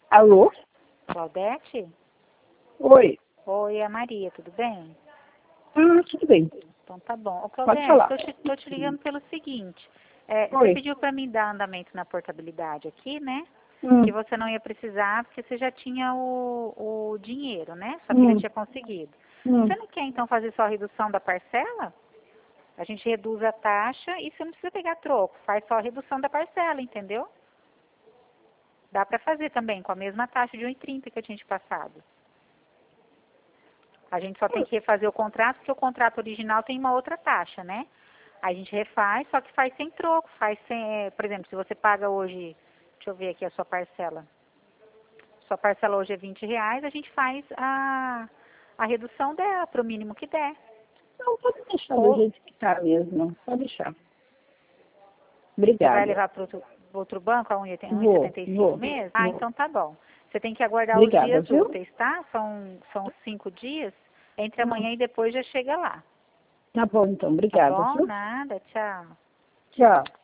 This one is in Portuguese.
Alô? Claudete? Oi. Oi, é a Maria, tudo bem? Tudo bem. Então tá bom. Ô, Pode Claudete, falar. tô te ligando pelo seguinte. Você Oi. pediu para mim dar andamento na portabilidade aqui, né? Hum, Que você não ia precisar, porque você já tinha o dinheiro, né? Sua filha tinha conseguido. hum. Você não quer, então, fazer só a redução da parcela? A gente reduz a taxa e você não precisa pegar troco. Faz só a redução da parcela, entendeu? Dá para fazer também, com a mesma taxa de 1,30 que eu tinha te passado. A gente só tem que refazer o contrato, porque o contrato original tem uma outra taxa, né? Aí a gente refaz, só que faz sem troco, faz sem, por exemplo, se você paga hoje, deixa eu ver aqui a sua parcela. Sua parcela hoje é R$ 20, a gente faz a redução dela para o mínimo que der. Não, pode deixar do Ou jeito que tá mesmo. Pode deixar. você vai Obrigada. levar para outro banco, a 1,75 Vou. mesmo? Ah, então tá bom. Você tem que aguardar os Obrigada, dias viu? úteis, tá? São 5 dias. Entre Hum. amanhã e depois já chega lá. Tá bom, então. Tá Obrigada, bom? viu? Nada, tchau. Tchau.